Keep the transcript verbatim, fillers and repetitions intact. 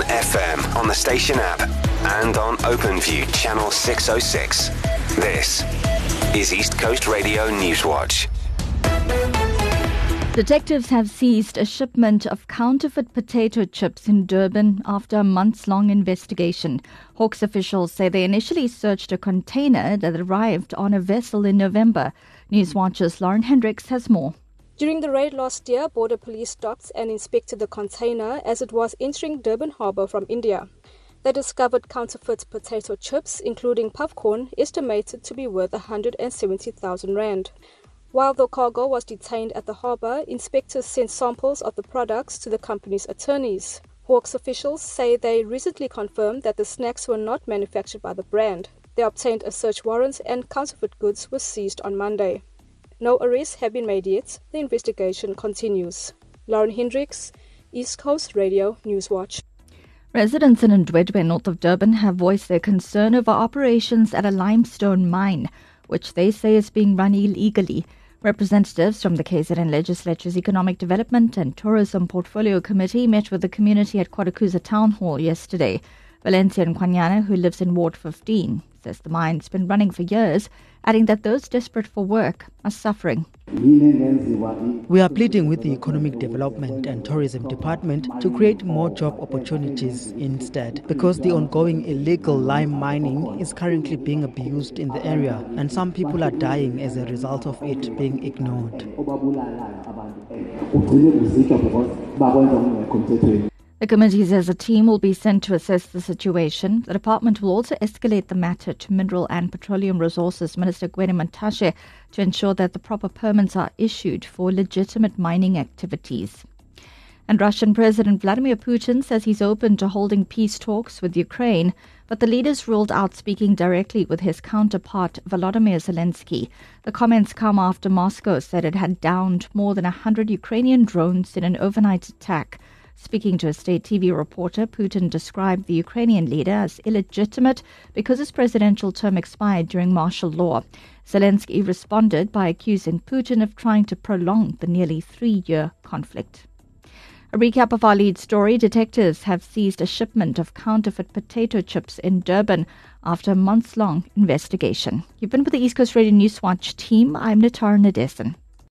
F M on the station app and on OpenView channel six oh six. This is East Coast Radio Newswatch. Detectives have seized a shipment of counterfeit potato chips in Durban after a months-long investigation. Hawks officials say they initially searched a container that arrived on a vessel in November. Newswatch's Lauren Hendricks has more. During the raid last year, Border Police stopped and inspected the container as it was entering Durban Harbour from India. They discovered counterfeit potato chips, including puffcorn, estimated to be worth one hundred seventy thousand rand. While the cargo was detained at the harbour, inspectors sent samples of the products to the company's attorneys. Hawks officials say they recently confirmed that the snacks were not manufactured by the brand. They obtained a search warrant and counterfeit goods were seized on Monday. No arrests have been made yet. The investigation continues. Lauren Hendricks, East Coast Radio Newswatch. Residents in Ndwedwe, north of Durban, have voiced their concern over operations at a limestone mine, which they say is being run illegally. Representatives from the K Z N Legislature's Economic Development and Tourism Portfolio Committee met with the community at KwaDukuza Town Hall yesterday. Valencia Nkwanyana, who lives in Ward fifteen, says the mine's been running for years, adding that those desperate for work are suffering. We are pleading with the Economic Development and Tourism Department to create more job opportunities instead, because the ongoing illegal lime mining is currently being abused in the area and some people are dying as a result of it being ignored. The committee says a team will be sent to assess the situation. The department will also escalate the matter to Mineral and Petroleum Resources Minister Gwede Mantashe to ensure that the proper permits are issued for legitimate mining activities. And Russian President Vladimir Putin says he's open to holding peace talks with Ukraine, but the leaders ruled out speaking directly with his counterpart Volodymyr Zelensky. The comments come after Moscow said it had downed more than one hundred Ukrainian drones in an overnight attack. Speaking to a state T V reporter, Putin described the Ukrainian leader as illegitimate because his presidential term expired during martial law. Zelensky responded by accusing Putin of trying to prolong the nearly three-year conflict. A recap of our lead story. Detectives have seized a shipment of counterfeit potato chips in Durban after a months-long investigation. You've been with the East Coast Radio Newswatch team. I'm Natara Nadesan.